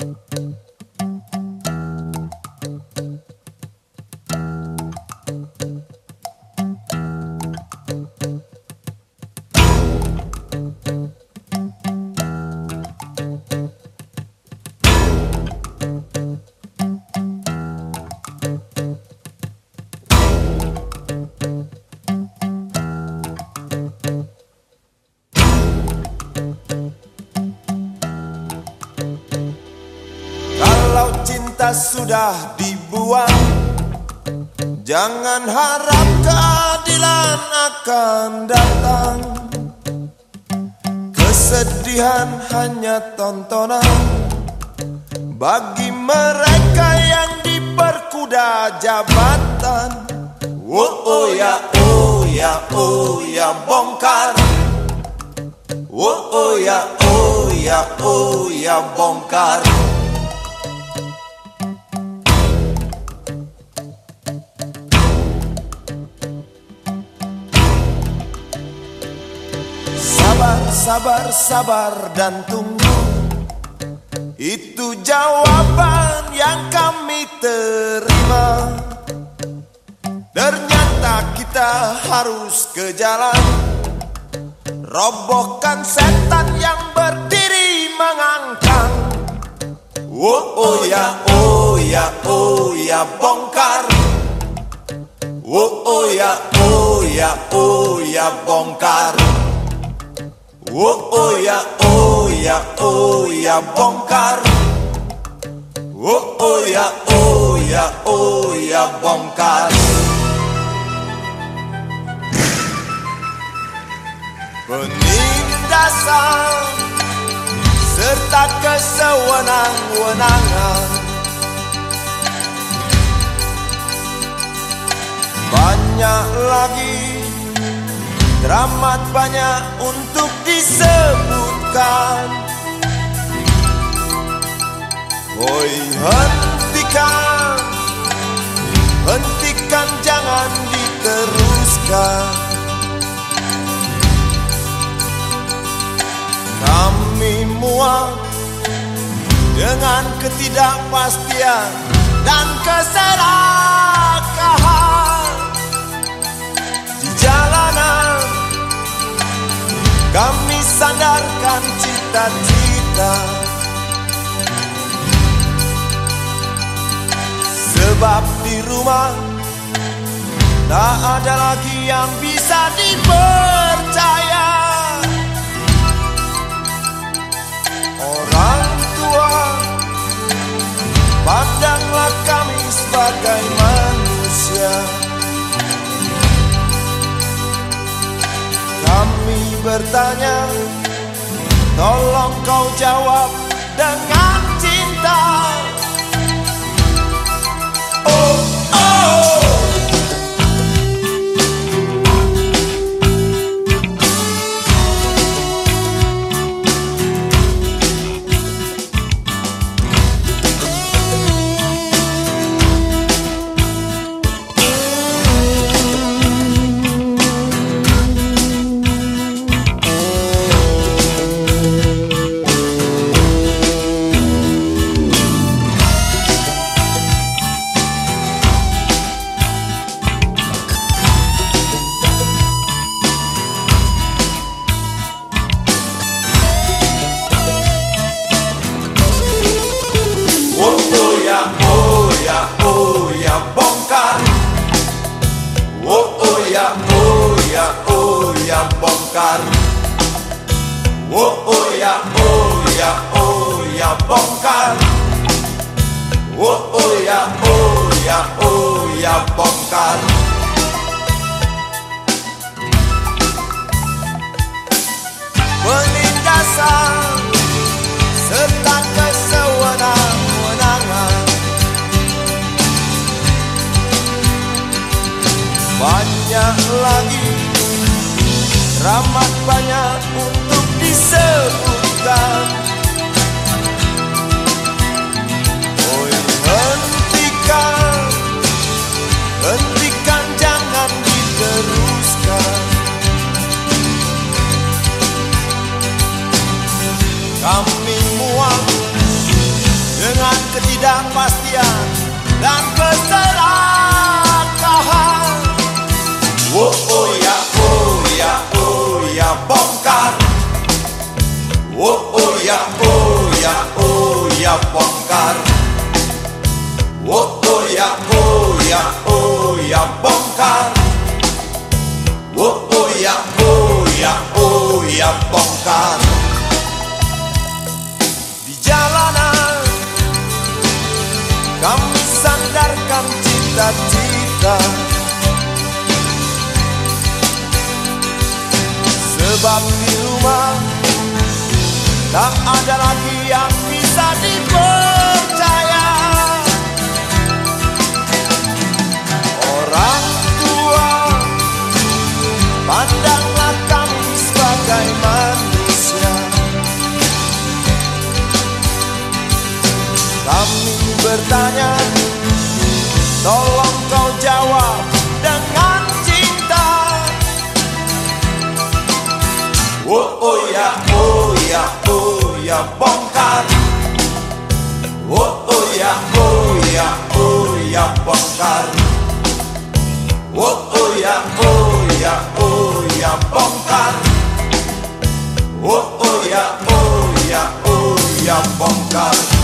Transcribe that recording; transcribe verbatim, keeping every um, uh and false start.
Kalau cinta sudah dibuang, jangan harap keadilan akan datang. Kesedihan hanya tontonan bagi mereka yang diperkuda jabatan. Oh, oh ya, oh ya, oh ya, bongkar. Oh, oh ya, oh ya, oh ya, bongkar. Sabar, sabar, sabar dan tunggu, itu jawaban yang kami terima. Ternyata kita harus ke jalan, robohkan setan yang berdiri mengangkang. Oh, oh ya, oh ya, oh ya, bongkar. Oh, oh ya, oh ya, oh ya, bongkar. Oh, oh ya, oh ya, oh ya, bongkar. Oh, oh ya, oh ya, oh ya, bongkar. Penindasan serta kesewenang-wenangan, banyak lagi, teramat banyak untuk disebutkan. Oi, hentikan, hentikan, jangan diteruskan. Kami muak dengan ketidakpastian dan keserakahan di jalanan. Kami sandarkan cita-cita, sebab di rumah tak ada lagi yang bisa dipercaya. Orang tua, pandanglah kami sebagai manusia. Kami bertanya, tolong kau jawab dengan cinta. Oh, oh. Oh, oh ya, oh ya, oh ya, bongkar. Oh, oh ya, oh ya, oh ya, bongkar. Penindasan serta kesewenang-wenangan, banyak lagi, teramat banyak untuk disebutkan. Oh, hentikan, hentikan, jangan diteruskan. Kami muak dengan ketidakpastian dan keserakahan. Oh oh ya, oh ya, oh ya, bongkar. Oh oh ya, oh ya, oh ya, bongkar. Oh oh ya, oh ya, oh ya, bongkar. Oh oh ya, oh ya, oh ya, bongkar. Di jalanan kami sandarkan cita-cita, sebab di rumah tak ada lagi yang bisa dipercaya. Orang tua, pandanglah kami sebagai manusia. Kami bertanya, tolong kau jawab dengan cinta. Oh oh ya, oh ya, oh ya, bongkar. Oh oh ya, oh ya, oh ya, bongkar. Oh oh ya, oh ya, oh ya, bongkar. Oh oh ya, oh ya, oh ya, bongkar.